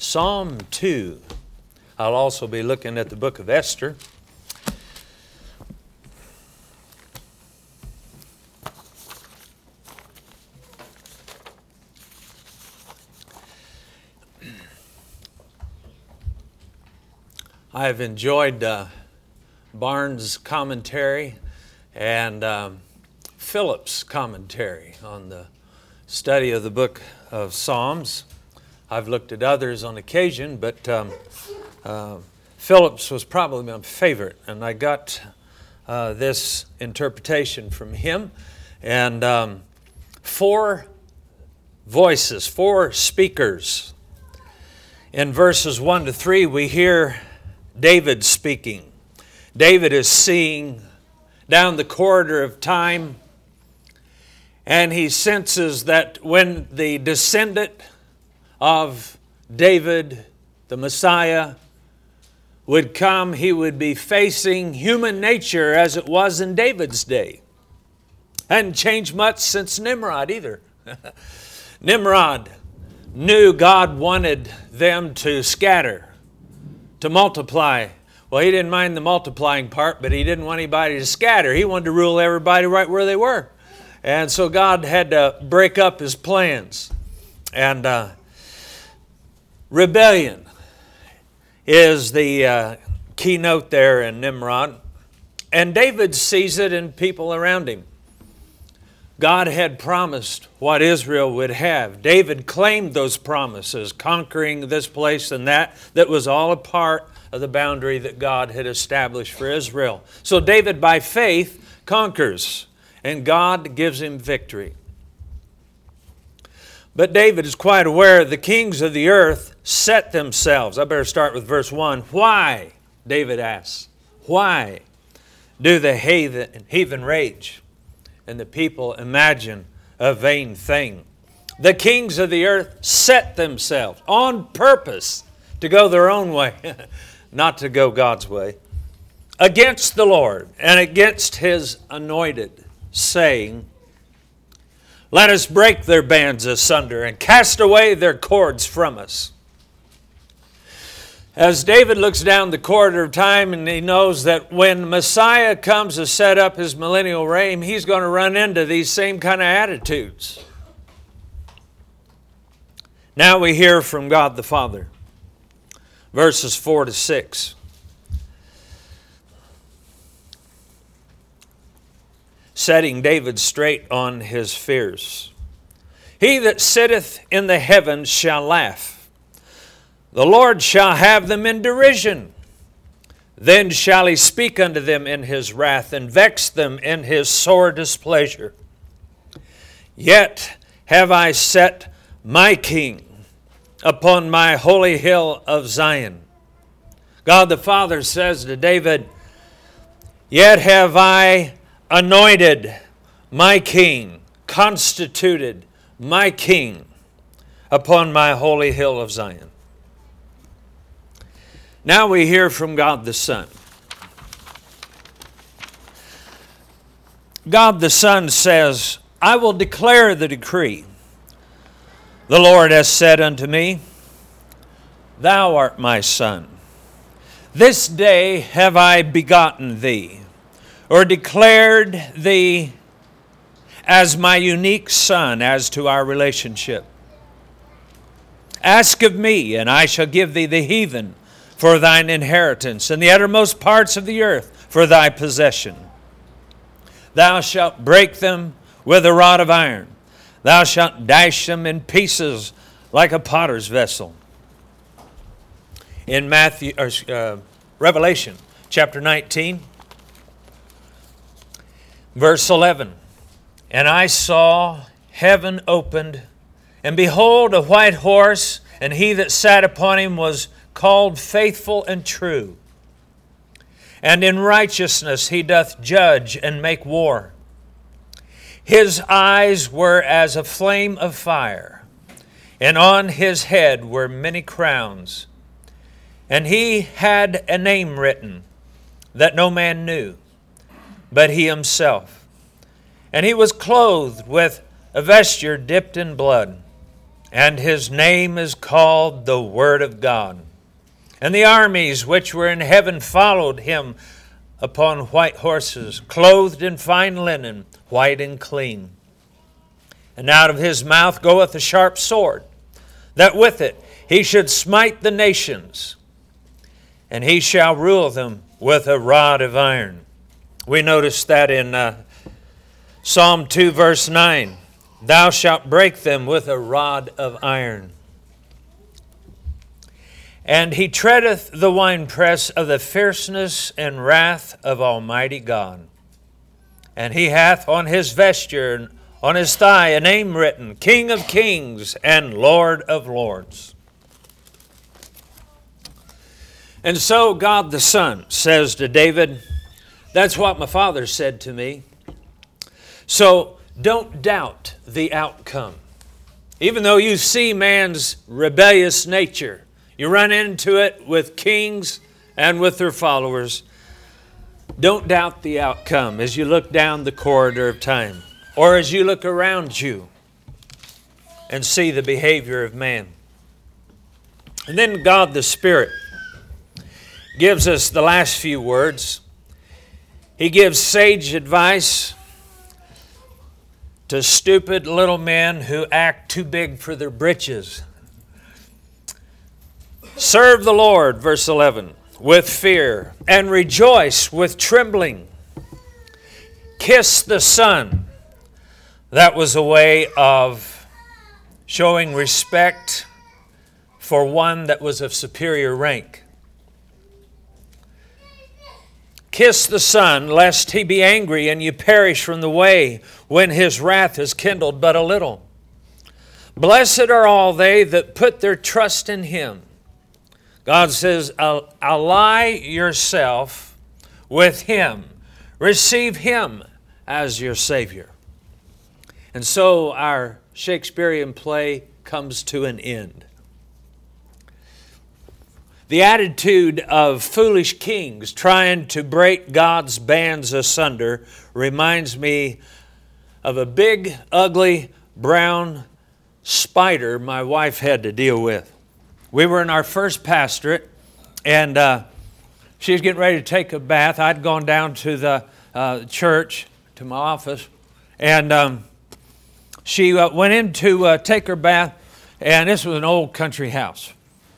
Psalm 2. I'll also be looking at the book of Esther. I've enjoyed Barnes' commentary and Phillips' commentary on the study of the book of Psalms. I've looked at others on occasion, but Phillips was probably my favorite, and I got this interpretation from him. And 4 voices, 4 speakers. In verses 1 to 3, we hear David speaking. David is seeing down the corridor of time, and he senses that when the descendant of David, the Messiah, would come, he would be facing human nature as it was in David's day. Hadn't changed much since Nimrod either. Nimrod knew God wanted them to scatter, to multiply. Well, he didn't mind the multiplying part, but he didn't want anybody to scatter. He wanted to rule everybody right where they were. And so God had to break up his plans. And rebellion is the keynote there in Nimrod. And David sees it in people around him. God had promised what Israel would have. David claimed those promises, conquering this place and that was all a part of the boundary that God had established for Israel. So David, by faith, conquers, and God gives him victory. But David is quite aware the kings of the earth set themselves. I better start with verse 1. Why, David asks, why do the heathen rage and the people imagine a vain thing? The kings of the earth set themselves on purpose to go their own way, not to go God's way, against the Lord and against His anointed, saying, let us break their bands asunder and cast away their cords from us. As David looks down the corridor of time, and he knows that when Messiah comes to set up his millennial reign, he's going to run into these same kind of attitudes. Now we hear from God the Father. Verses 4 to 6. Setting David straight on his fears. He that sitteth in the heavens shall laugh. The Lord shall have them in derision. Then shall he speak unto them in his wrath, and vex them in his sore displeasure. Yet have I set my king upon my holy hill of Zion. God the Father says to David, yet have I anointed my king, constituted my king upon my holy hill of Zion. Now we hear from God the Son. God the Son says, I will declare the decree. The Lord has said unto me, thou art my son. This day have I begotten thee, or declared thee as my unique son as to our relationship. Ask of me, and I shall give thee the heathen for thine inheritance, and the uttermost parts of the earth for thy possession. Thou shalt break them with a rod of iron. Thou shalt dash them in pieces like a potter's vessel. In Revelation chapter 19, verse 11, and I saw heaven opened, and behold, a white horse, and he that sat upon him was called Faithful and True. And in righteousness he doth judge and make war. His eyes were as a flame of fire, and on his head were many crowns. And he had a name written that no man knew, but he himself. And he was clothed with a vesture dipped in blood, and his name is called the Word of God. And the armies which were in heaven followed him upon white horses, clothed in fine linen, white and clean. And out of his mouth goeth a sharp sword, that with it he should smite the nations, and he shall rule them with a rod of iron. We notice that in Psalm 2, verse 9. Thou shalt break them with a rod of iron. And he treadeth the winepress of the fierceness and wrath of Almighty God. And he hath on his vesture, on his thigh, a name written, King of Kings and Lord of Lords. And so God the Son says to David, that's what my father said to me. So don't doubt the outcome. Even though you see man's rebellious nature, you run into it with kings and with their followers, don't doubt the outcome as you look down the corridor of time or as you look around you and see the behavior of man. And then God the Spirit gives us the last few words. He gives sage advice to stupid little men who act too big for their britches. Serve the Lord, verse 11, with fear, and rejoice with trembling. Kiss the Son. That was a way of showing respect for one that was of superior rank. Kiss the Son, lest he be angry and you perish from the way when his wrath is kindled but a little. Blessed are all they that put their trust in him. God says, ally yourself with him. Receive him as your Savior. And so our Shakespearean play comes to an end. The attitude of foolish kings trying to break God's bands asunder reminds me of a big, ugly, brown spider my wife had to deal with. We were in our first pastorate, and she was getting ready to take a bath. I'd gone down to the church, to my office, and she went in to take her bath, and this was an old country house.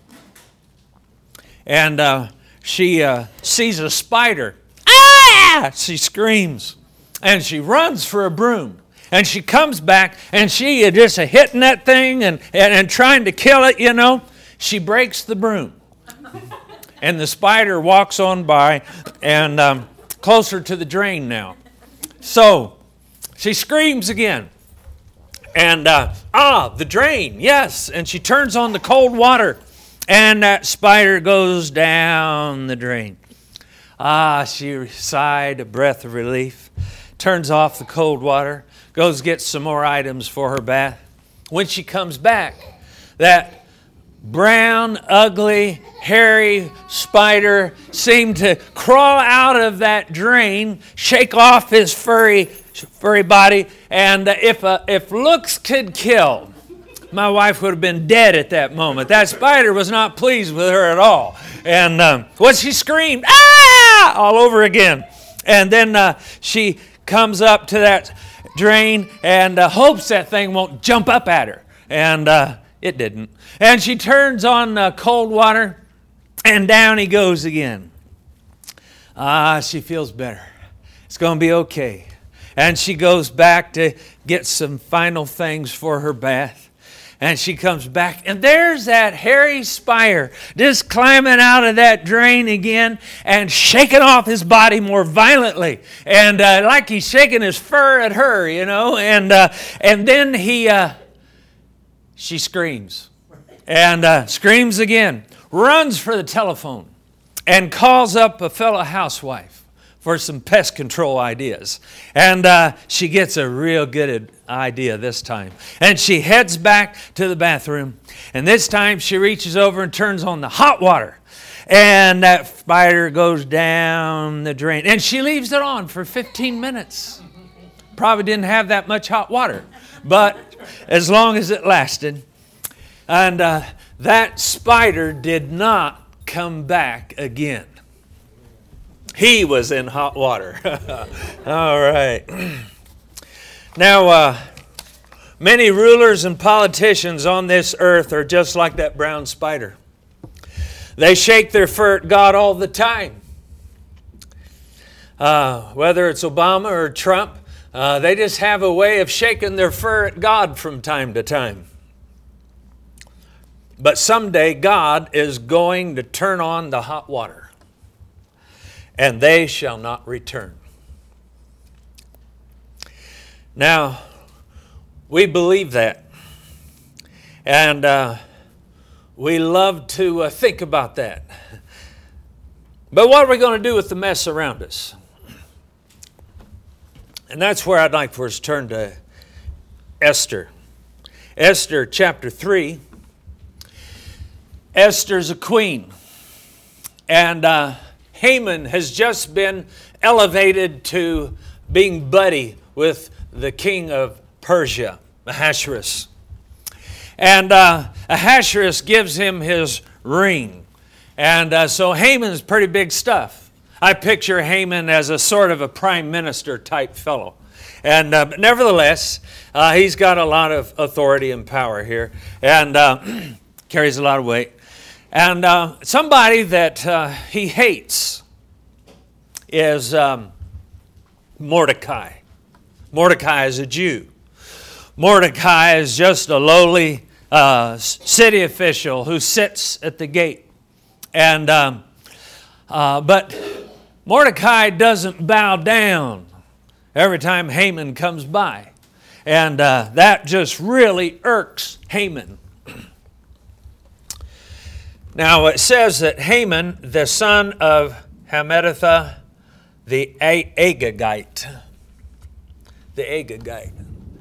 And she sees a spider. Ah! She screams. And she runs for a broom. And she comes back, and she is just hitting that thing and trying to kill it, you know. She breaks the broom. And the spider walks on by and closer to the drain now. So she screams again. And, the drain, yes. And she turns on the cold water. And that spider goes down the drain. She sighed a breath of relief, turns off the cold water, goes get some more items for her bath. When she comes back, that brown, ugly, hairy spider seemed to crawl out of that drain, shake off his furry body, and if looks could kill, my wife would have been dead at that moment. That spider was not pleased with her at all. And when she screamed, ah, all over again. And then she comes up to that drain and hopes that thing won't jump up at her. And it didn't. And she turns on cold water, and down he goes again. She feels better. It's going to be okay. And she goes back to get some final things for her bath. And she comes back, and there's that hairy spider just climbing out of that drain again and shaking off his body more violently. And like he's shaking his fur at her, you know. And then she screams. And screams again, runs for the telephone, and calls up a fellow housewife for some pest control ideas. And she gets a real good idea this time. And she heads back to the bathroom. And this time she reaches over and turns on the hot water. And that spider goes down the drain. And she leaves it on for 15 minutes. Probably didn't have that much hot water. But as long as it lasted. And that spider did not come back again. He was in hot water. All right. Now, many rulers and politicians on this earth are just like that brown spider. They shake their fur at God all the time. Whether it's Obama or Trump, they just have a way of shaking their fur at God from time to time. But someday God is going to turn on the hot water, and they shall not return. Now, we believe that, and we love to think about that. But what are we going to do with the mess around us? And that's where I'd like for us to turn to Esther. Esther chapter 3. Esther's a queen. And Haman has just been elevated to being buddy with the king of Persia, Ahasuerus. And Ahasuerus gives him his ring. And so Haman's pretty big stuff. I picture Haman as a sort of a prime minister type fellow. And but nevertheless, he's got a lot of authority and power here. And carries a lot of weight. And somebody that he hates is Mordecai. Mordecai is a Jew. Mordecai is just a lowly city official who sits at the gate. And but Mordecai doesn't bow down every time Haman comes by. And that just really irks Haman. Now it says that Haman, the son of Hammedatha, the Agagite. The Agagite.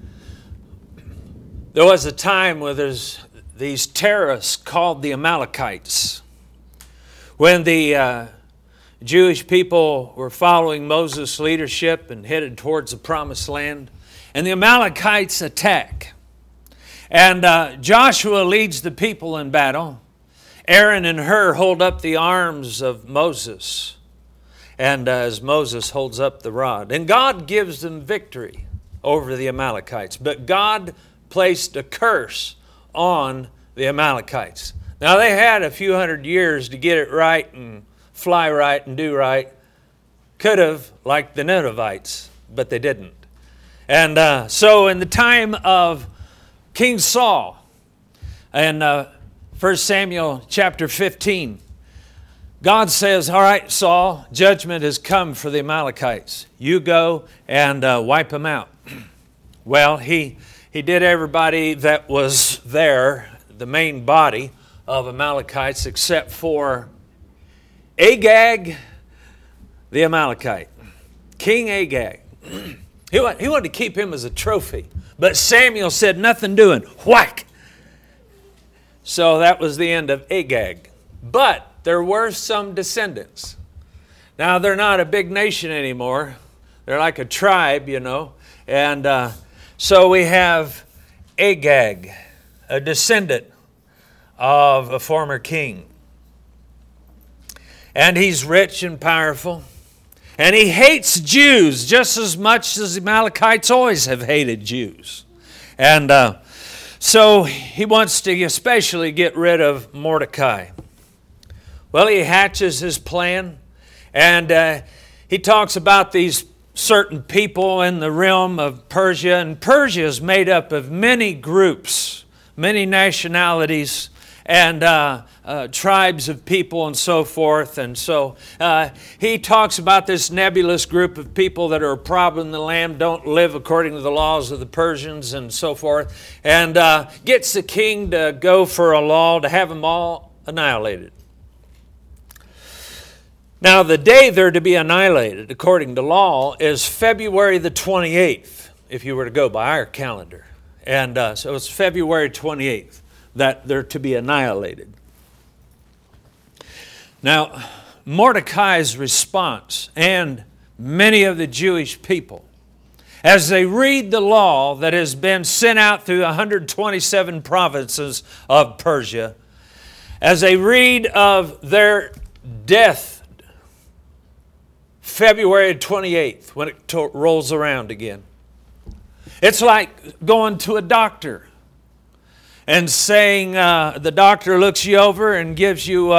There was a time where there's these terrorists called the Amalekites. When the Jewish people were following Moses' leadership and headed towards the Promised Land, and the Amalekites attack. And Joshua leads the people in battle. Aaron and Hur hold up the arms of Moses, and as Moses holds up the rod. And God gives them victory over the Amalekites. But God placed a curse on the Amalekites. Now they had a few hundred years to get it right and fly right and do right. Could have, like the Ninevites, but they didn't. And so in the time of King Saul, and 1 Samuel chapter 15, God says, all right, Saul, judgment has come for the Amalekites. You go and wipe them out. Well, he did everybody that was there, the main body of Amalekites, except for Agag, the Amalekite. King Agag. He wanted to keep him as a trophy. But Samuel said, nothing doing. Whack! So that was the end of Agag. But there were some descendants. Now, they're not a big nation anymore. They're like a tribe, you know. And so we have Agag, a descendant of a former king. And he's rich and powerful. And he hates Jews just as much as the Amalekites always have hated Jews. And so he wants to especially get rid of Mordecai. Well, he hatches his plan, and he talks about these certain people in the realm of Persia. And Persia is made up of many groups, many nationalities, and tribes of people and so forth. And so he talks about this nebulous group of people that are a problem in the land, don't live according to the laws of the Persians and so forth, and gets the king to go for a law to have them all annihilated. Now, the day they're to be annihilated, according to law, is February the 28th, if you were to go by our calendar. And so it's February 28th that they're to be annihilated. Now, Mordecai's response, and many of the Jewish people, as they read the law that has been sent out through 127 provinces of Persia, as they read of their death, February 28th, when it rolls around again. It's like going to a doctor and saying, the doctor looks you over and gives you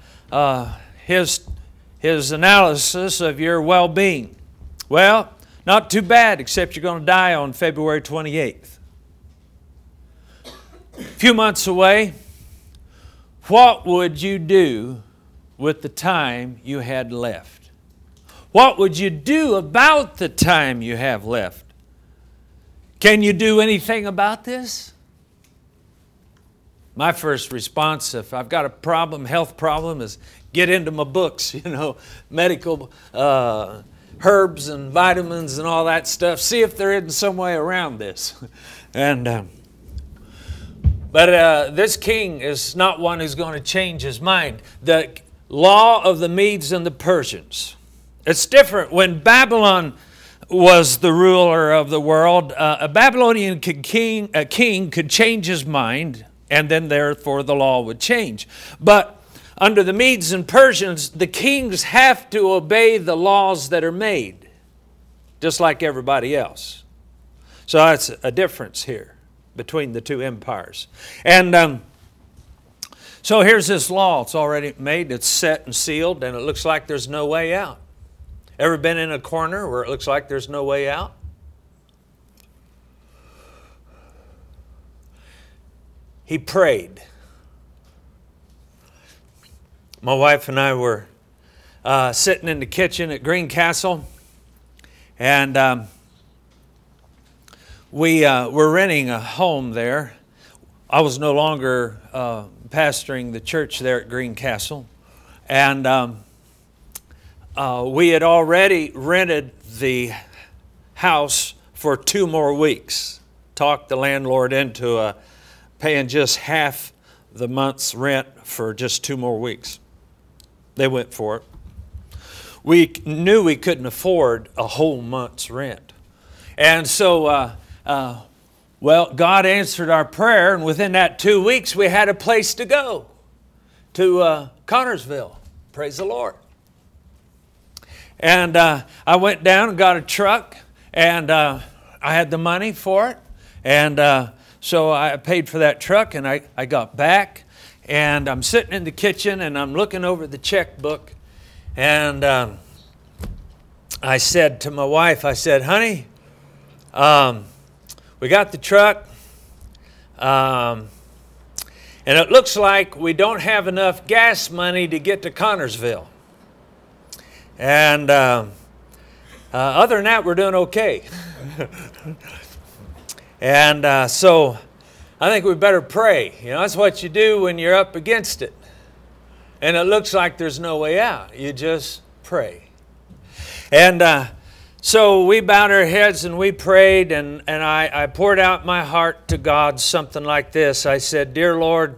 his analysis of your well-being. Well, not too bad, except you're going to die on February 28th. A few months away, what would you do with the time you had left? What would you do about the time you have left? Can you do anything about this? My first response, if I've got a problem, health problem, is get into my books, medical herbs and vitamins and all that stuff. See if there isn't some way around this. But this king is not one who's going to change his mind. The law of the Medes and the Persians. It's different. When Babylon was the ruler of the world, a Babylonian king could change his mind, and then therefore the law would change. But under the Medes and Persians, the kings have to obey the laws that are made, just like everybody else. So that's a difference here between the two empires. And so here's this law. It's already made. It's set and sealed, and it looks like there's no way out. Ever been in a corner where it looks like there's no way out? He prayed. My wife and I were sitting in the kitchen at Greencastle, and we were renting a home there. I was no longer pastoring the church there at Greencastle, and we had already rented the house for 2 more weeks. Talked the landlord into paying just half the month's rent for just 2 more weeks. They went for it. We knew we couldn't afford a whole month's rent. And so, God answered our prayer, and within that 2 weeks, we had a place to go, to Connorsville. Praise the Lord. And I went down and got a truck, and I had the money for it. And so I paid for that truck, and I got back. And I'm sitting in the kitchen, and I'm looking over the checkbook. And I said to my wife, I said, honey, we got the truck. And it looks like we don't have enough gas money to get to Connorsville. And other than that, we're doing okay. And so I think we better pray. That's what you do when you're up against it. And it looks like there's no way out. You just pray. And so we bowed our heads and we prayed, and I poured out my heart to God, something like this. I said, Dear Lord,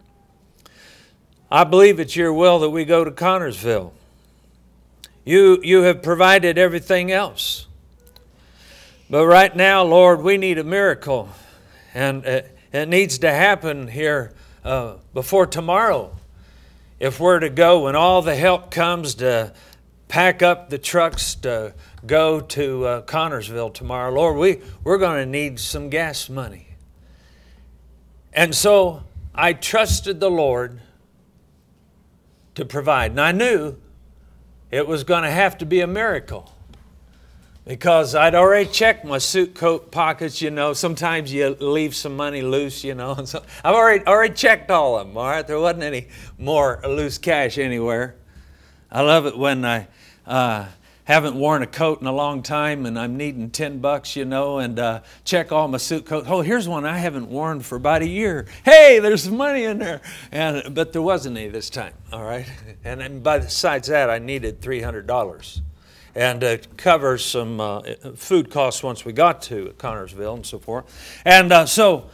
I believe it's your will that we go to Connorsville. You have provided everything else. But right now, Lord, we need a miracle. And it needs to happen here before tomorrow. If we're to go and all the help comes to pack up the trucks to go to Connorsville tomorrow, Lord, we're going to need some gas money. And so I trusted the Lord to provide. And I knew it was going to have to be a miracle, because I'd already checked my suit coat pockets. Sometimes you leave some money loose, and so I've already checked all of them. All right, there wasn't any more loose cash anywhere. I love it when I haven't worn a coat in a long time and I'm needing $10, and check all my suit coats. Oh, here's one I haven't worn for about a year. Hey, there's some money in there. But there wasn't any this time, all right? And then besides that, I needed $300. And to cover some food costs once we got to Connorsville and so forth. And so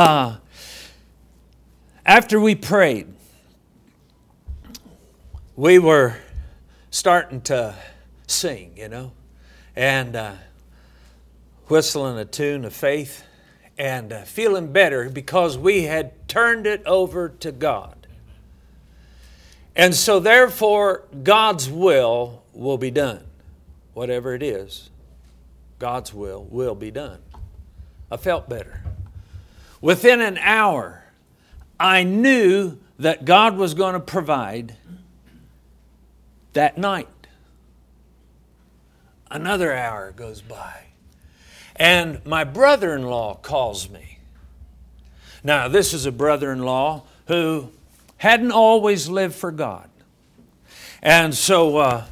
after we prayed, we were starting to sing, and whistling a tune of faith and feeling better because we had turned it over to God. And so therefore, God's will be done. Whatever it is, God's will be done. I felt better. Within an hour, I knew that God was going to provide that night. Another hour goes by, and my brother-in-law calls me. Now, this is a brother-in-law who hadn't always lived for God. And so,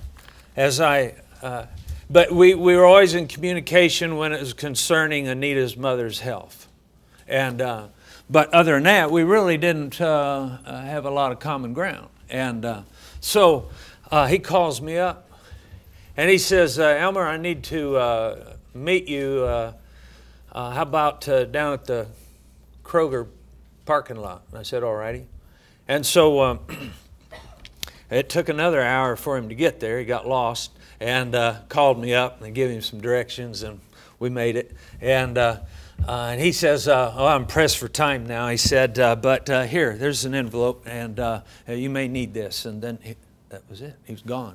but we were always in communication when it was concerning Anita's mother's health. And but other than that, we really didn't have a lot of common ground. And so he calls me up, and he says, Elmer, I need to meet you. How about down at the Kroger parking lot? And I said, all righty. And so it took another hour for him to get there. He got lost and called me up and gave him some directions, and we made it. And he says, I'm pressed for time now. He said, but here, there's an envelope, and you may need this. And then that was it. He was gone.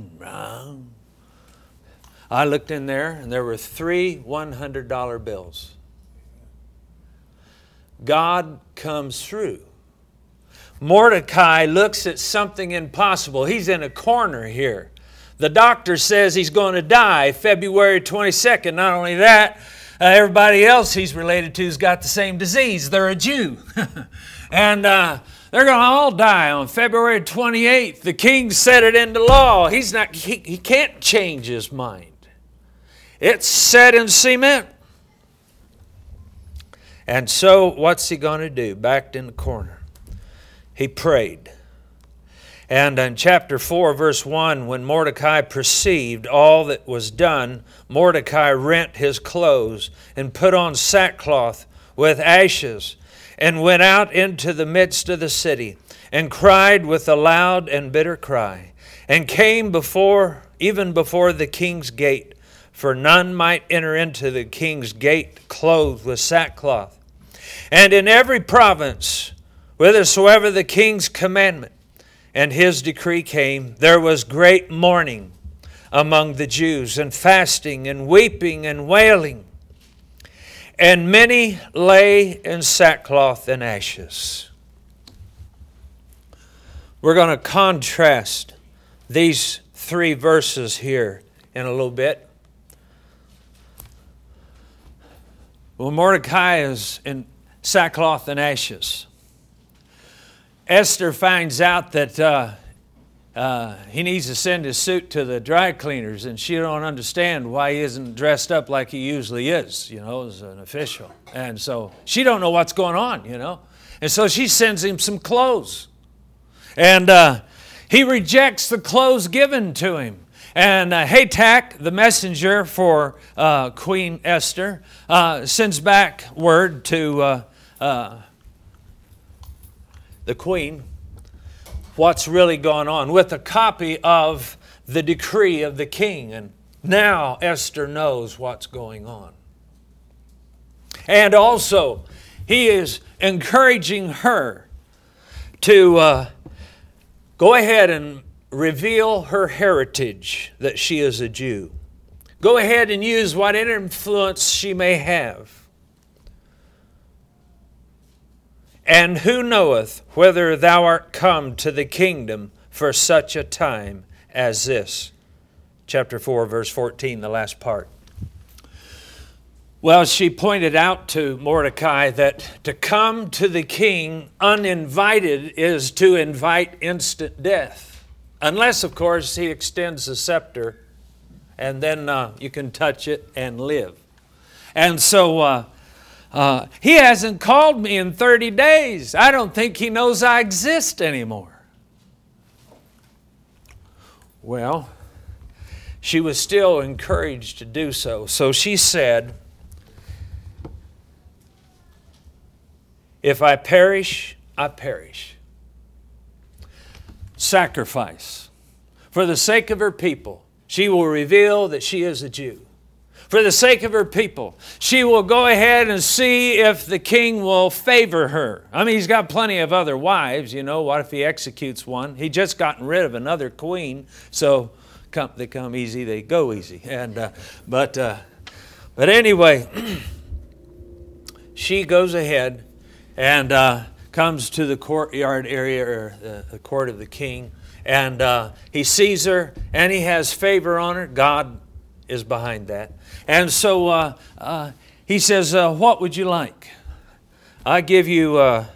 I looked in there, and there were 3 $100 bills. God comes through. Mordecai looks at something impossible. He's in a corner here. The doctor says he's going to die February 22nd. Not only that, everybody else he's related to has got the same disease. They're a Jew. And they're going to all die on February 28th. The king set it into law. He can't change his mind. It's set in cement. And so what's he going to do? Backed in the corner. He prayed. And in chapter 4, verse 1, when Mordecai perceived all that was done, Mordecai rent his clothes and put on sackcloth with ashes and went out into the midst of the city and cried with a loud and bitter cry and came even before the king's gate, for none might enter into the king's gate clothed with sackcloth. And in every province, whithersoever the king's commandment and his decree came, there was great mourning among the Jews, and fasting, and weeping, and wailing. And many lay in sackcloth and ashes. We're going to contrast these 3 verses here in a little bit. Well, Mordecai is in sackcloth and ashes. Esther finds out that he needs to send his suit to the dry cleaners, and she don't understand why he isn't dressed up like he usually is, as an official. And so she don't know what's going on, And so she sends him some clothes. And he rejects the clothes given to him. And Hatak, the messenger for Queen Esther, sends back word to the queen what's really going on with a copy of the decree of the king. And now Esther knows what's going on. And also, he is encouraging her to go ahead and reveal her heritage, that she is a Jew. Go ahead and use what influence she may have. And who knoweth whether thou art come to the kingdom for such a time as this? Chapter 4, verse 14, the last part. Well, she pointed out to Mordecai that to come to the king uninvited is to invite instant death. Unless, of course, he extends the scepter and then you can touch it and live. And so he hasn't called me in 30 days. I don't think he knows I exist anymore. Well, she was still encouraged to do so. So she said, if I perish, I perish. Sacrifice. For the sake of her people, she will reveal that she is a Jew. for the sake of her people. She will go ahead and see if the king will favor her. I mean, he's got plenty of other wives, you know. What if he executes one? He just gotten rid of another queen, so they come easy, they go easy. And but anyway, she goes ahead and comes to the courtyard area, or the court of the king, and he sees her, and he has favor on her. God is behind that. And so he says, what would you like? I give you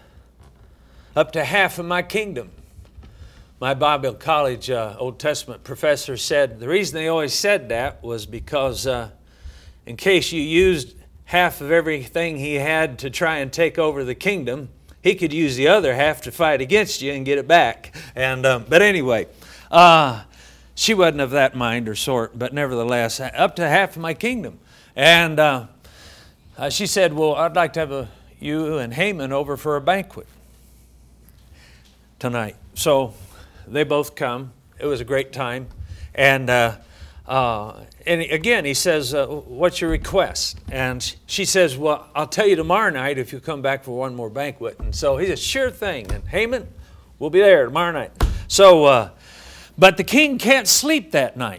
up to half of my kingdom. My Bible college Old Testament professor said the reason they always said that was because in case you used half of everything he had to try and take over the kingdom, he could use the other half to fight against you and get it back. And but anyway, she wasn't of that mind or sort, but nevertheless, up to half of my kingdom. And she said, well, I'd like to have you and Haman over for a banquet tonight. So they both come. It was a great time. And again, he says, what's your request? And she says, well, I'll tell you tomorrow night if you come back for one more banquet. And so he says, sure thing. And Haman, we'll be there tomorrow night. So, but the king can't sleep that night.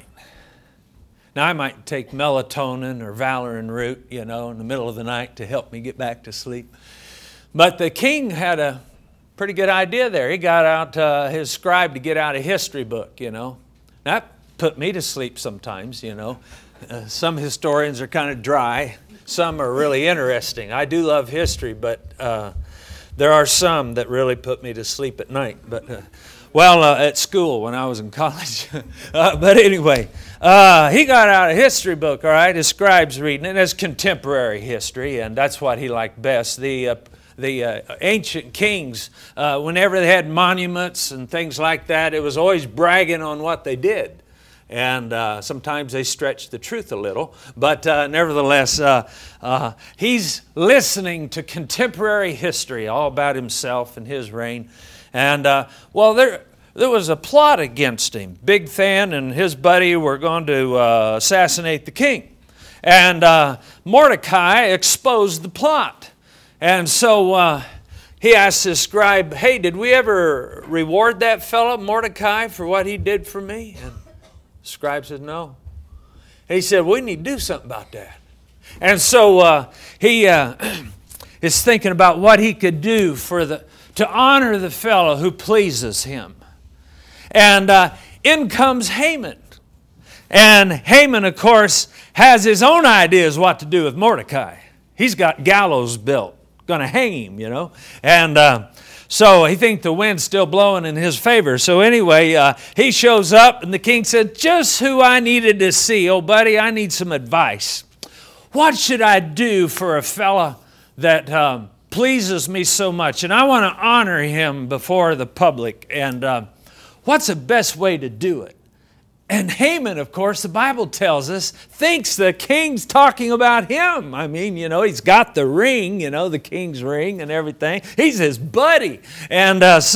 Now, I might take melatonin or Valorin root, you know, in the middle of the night to help me get back to sleep. But the king had a pretty good idea there. He got out his scribe to get out a history book, you know. That put me to sleep sometimes, you know. Some historians are kind of dry. Some are really interesting. I do love history, but there are some that really put me to sleep at night. But at school when I was in college. But anyway, he got out a history book, all right. His scribe's reading it. It's contemporary history, and that's what he liked best. The ancient kings, whenever they had monuments and things like that, it was always bragging on what they did. And sometimes they stretched the truth a little. But nevertheless, he's listening to contemporary history, all about himself and his reign. And, there was a plot against him. Bigthan and his buddy were going to assassinate the king. And Mordecai exposed the plot. And so he asked his scribe, hey, did we ever reward that fellow Mordecai for what he did for me? And the scribe said, no. And he said, we need to do something about that. And so he is thinking about what he could do to honor the fellow who pleases him. And in comes Haman. And Haman, of course, has his own ideas what to do with Mordecai. He's got gallows built. Going to hang him, you know. And so he thinks the wind's still blowing in his favor. So anyway, he shows up and the king said, just who I needed to see. Oh, buddy, I need some advice. What should I do for a fella that pleases me so much? And I want to honor him before the public. And what's the best way to do it? And Haman, of course, the Bible tells us, thinks the king's talking about him. I mean, you know, he's got the ring, you know, the king's ring and everything. He's his buddy. And let's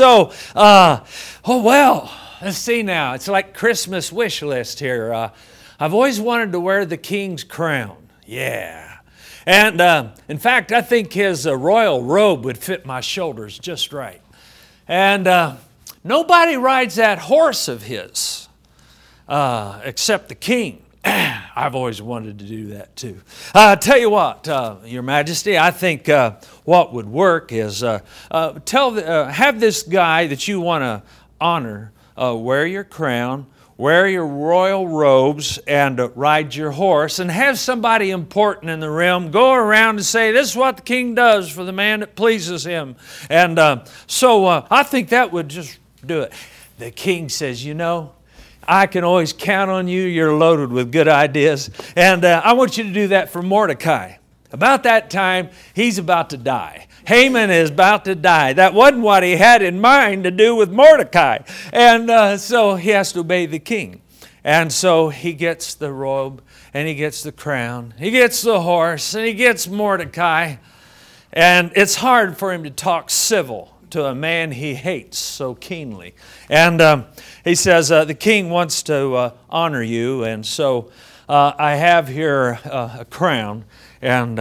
see now. It's like Christmas wish list here. I've always wanted to wear the king's crown. Yeah. And in fact, I think his royal robe would fit my shoulders just right. And nobody rides that horse of his. Except the king. I've always wanted to do that too. Tell you what, Your Majesty, I think what would work is have this guy that you want to honor wear your crown, wear your royal robes, and ride your horse, and have somebody important in the realm go around and say, this is what the king does for the man that pleases him. And so I think that would just do it. The king says, you know, I can always count on you. You're loaded with good ideas. And I want you to do that for Mordecai. About that time, he's about to die. Haman is about to die. That wasn't what he had in mind to do with Mordecai. And so he has to obey the king. And so he gets the robe, and he gets the crown. He gets the horse, and he gets Mordecai. And it's hard for him to talk civil to a man he hates so keenly. And he says, the king wants to honor you, and so I have here a crown, and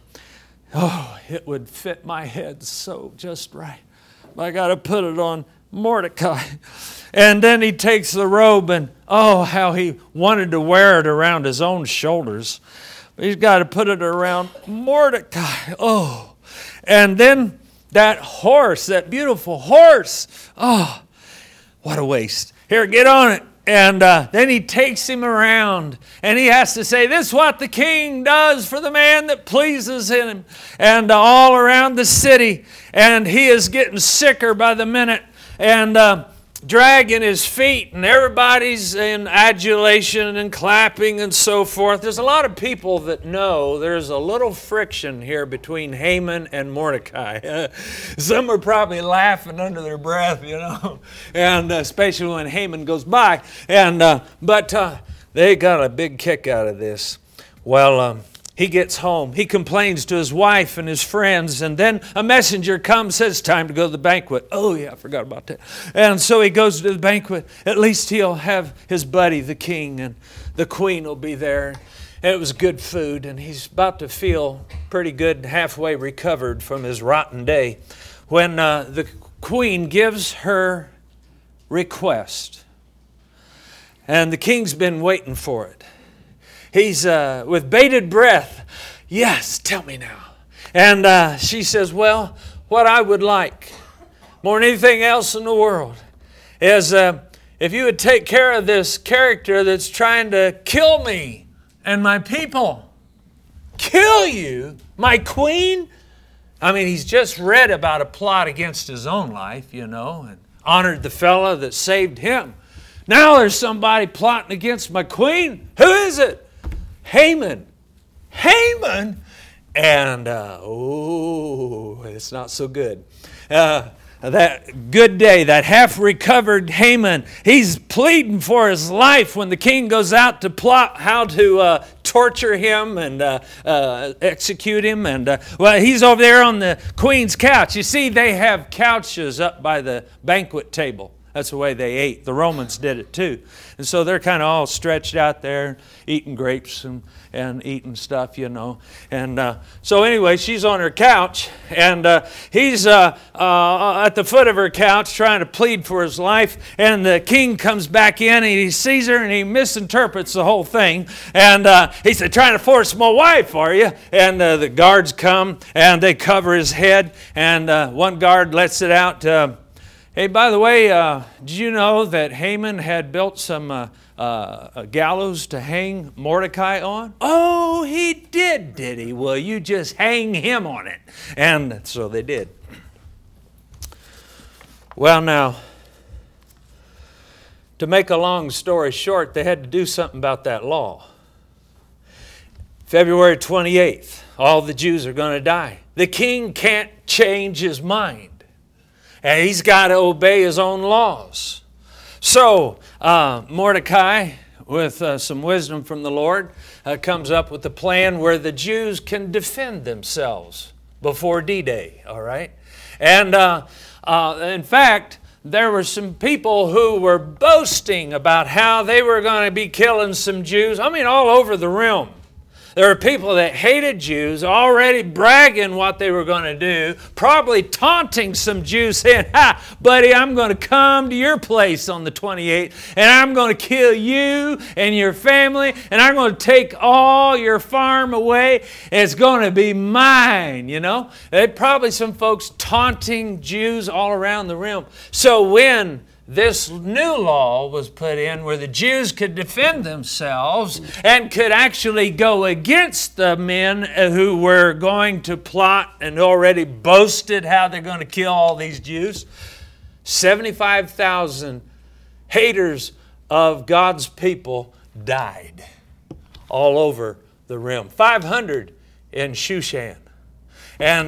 it would fit my head so just right. I got to put it on Mordecai. And then he takes the robe, and how he wanted to wear it around his own shoulders. But he's got to put it around Mordecai. And then that horse, that beautiful horse. What a waste. Here, get on it. And then he takes him around, and he has to say, this is what the king does for the man that pleases him. And all around the city, and he is getting sicker by the minute, and dragging his feet, and everybody's in adulation and clapping and so forth. There's a lot of people that know there's a little friction here between Haman and Mordecai. Some are probably laughing under their breath, and especially when Haman goes by. But they got a big kick out of this. Well, he gets home. He complains to his wife and his friends, and then a messenger comes, says, time to go to the banquet. Oh, yeah, I forgot about that. And so he goes to the banquet. At least he'll have his buddy, the king, and the queen will be there. And it was good food, and he's about to feel pretty good, halfway recovered from his rotten day, when the queen gives her request. And the king's been waiting for it. He's with bated breath. Yes, tell me now. And she says, well, what I would like more than anything else in the world is if you would take care of this character that's trying to kill me and my people. Kill you? My queen? I mean, he's just read about a plot against his own life, and honored the fella that saved him. Now there's somebody plotting against my queen. Who is it? Haman. Haman? And, it's not so good. That good day, that half-recovered Haman, he's pleading for his life when the king goes out to plot how to torture him and execute him. And, he's over there on the queen's couch. You see, they have couches up by the banquet table. That's the way they ate. The Romans did it too. And so they're kind of all stretched out there, eating grapes and eating stuff, And so anyway, she's on her couch, and he's at the foot of her couch trying to plead for his life. And the king comes back in, and he sees her, and he misinterprets the whole thing. And he said, trying to force my wife, are you? And the guards come, and they cover his head. And one guard lets it out. Hey, by the way, did you know that Haman had built some gallows to hang Mordecai on? Oh, he did he? Well, you just hang him on it. And so they did. Well, now, to make a long story short, they had to do something about that law. February 28th, all the Jews are going to die. The king can't change his mind. And he's got to obey his own laws. So Mordecai, with some wisdom from the Lord, comes up with a plan where the Jews can defend themselves before D-Day, all right? And in fact, there were some people who were boasting about how they were going to be killing some Jews. I mean, all over the realm. There were people that hated Jews already bragging what they were going to do, probably taunting some Jews saying, buddy, I'm going to come to your place on the 28th, and I'm going to kill you and your family, and I'm going to take all your farm away, and it's going to be mine, There probably some folks taunting Jews all around the realm. So when this new law was put in where the Jews could defend themselves and could actually go against the men who were going to plot and already boasted how they're going to kill all these Jews. 75,000 haters of God's people died all over the realm. 500 in Shushan. And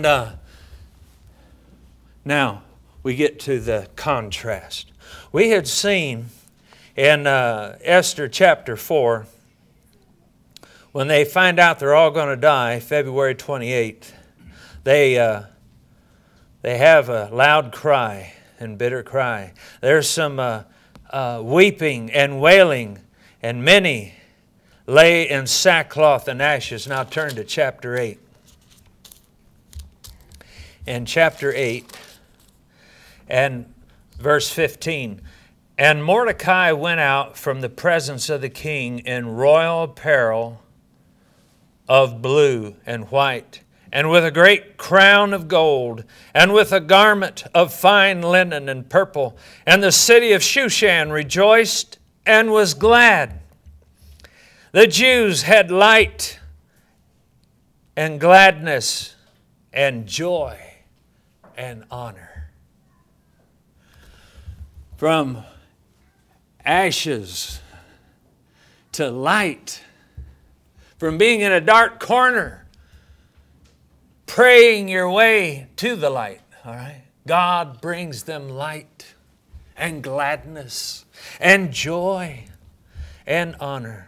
now we get to the contrast. We had seen in Esther chapter 4, when they find out they're all going to die, February 28th, they have a loud cry and bitter cry. There's some weeping and wailing, and many lay in sackcloth and ashes. Now turn to chapter 8. In chapter 8 and verse 15. And Mordecai went out from the presence of the king in royal apparel of blue and white, and with a great crown of gold, and with a garment of fine linen and purple. And the city of Shushan rejoiced and was glad. The Jews had light and gladness and joy and honor. From ashes to light, from being in a dark corner, praying your way to the light. All right? God brings them light and gladness and joy and honor.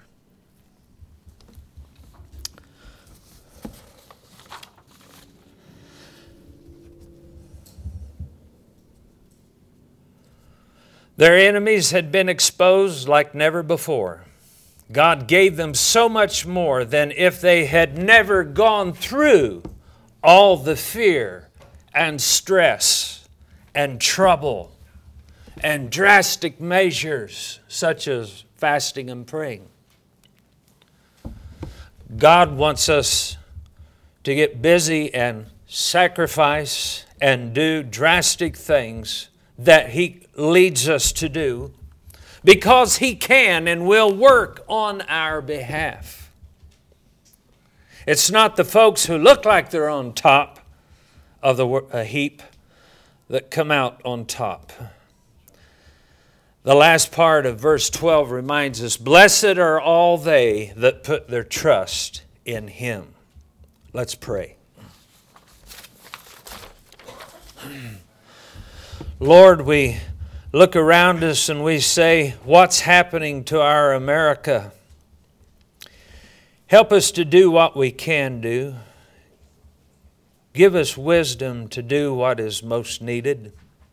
Their enemies had been exposed like never before. God gave them so much more than if they had never gone through all the fear and stress and trouble and drastic measures such as fasting and praying. God wants us to get busy and sacrifice and do drastic things that He leads us to do, because He can and will work on our behalf. It's not the folks who look like they're on top of the heap that come out on top. The last part of verse 12 reminds us, blessed are all they that put their trust in Him. Let's pray. Lord, we look around us and we say, what's happening to our America? Help us to do what we can do. Give us wisdom to do what is most needed.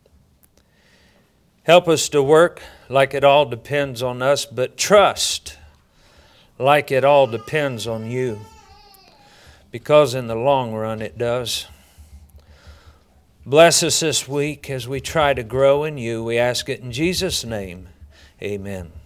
Help us to work like it all depends on us, but trust like it all depends on You, because in the long run it does. Bless us this week as we try to grow in You. We ask it in Jesus' name. Amen.